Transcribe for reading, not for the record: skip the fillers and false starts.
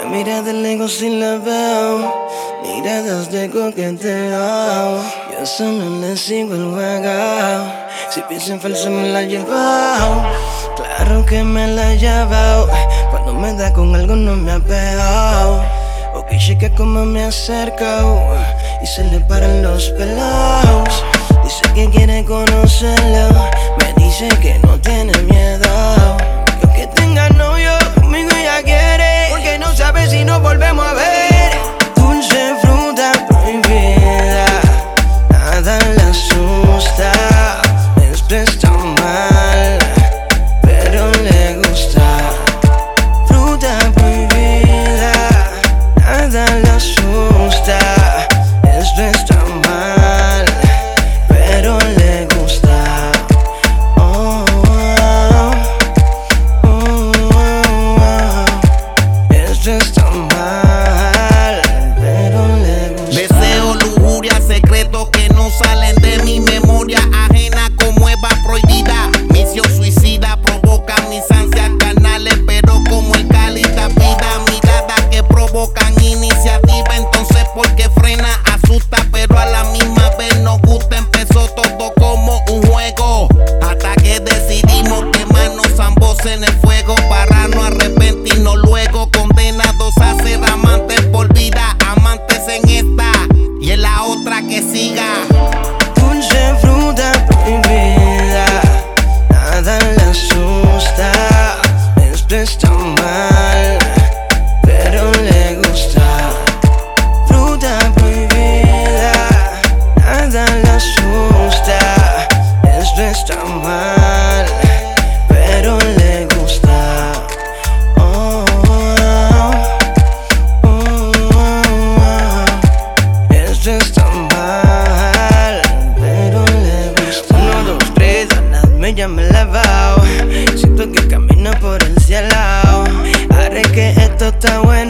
Me mira de lejos y la veo, miradas de coqueteo. Yo solo le sigo el juego, si pienso en falso me la he llevado. Claro que me la he llevado, cuando me da con algo no me apego. Ok, chica, como me acerco y se le paran los pelos. Dice que quiere conocerlo, me dice que no tiene miedo. Que aunque tenga novio, conmigo ella quiere, porque no sabe si nos volvemos a ver. Dulce fruta prohibida, nada le asusta. Esto está mal, pero le gusta. Fruta prohibida, nada le asusta. Esto está mal, pero le gusta. Oh, oh, oh, oh. Esto está mal, pero le gusta. Deseo, lujuria, secretos que no salen de mi memoria ajena como Eva prohibida. Misión suicida provoca mis ansias carnales, pero como el cáliz da vida. Miradas que provocan iniciativa, entonces porque frena, asusta, pero a la misma vez nos gusta. Empezó todo como un juego, hasta que decidimos quemarnos ambos en el fuego para no arrepentirnos luego. Condenados a ser amantes por vida, amantes en esta y en la otra que siga. Dulce fruta prohibida, nada le asusta. Esto está mal, pero le gusta. Fruta prohibida, nada le asusta. Esto está mal, pero le gusta. Oh, oh, oh, oh. Esto está mal, pero le gusta. 1, 2, 3, me ya me he lavado. Siento que camino por el cielo. Haré que esto está bueno.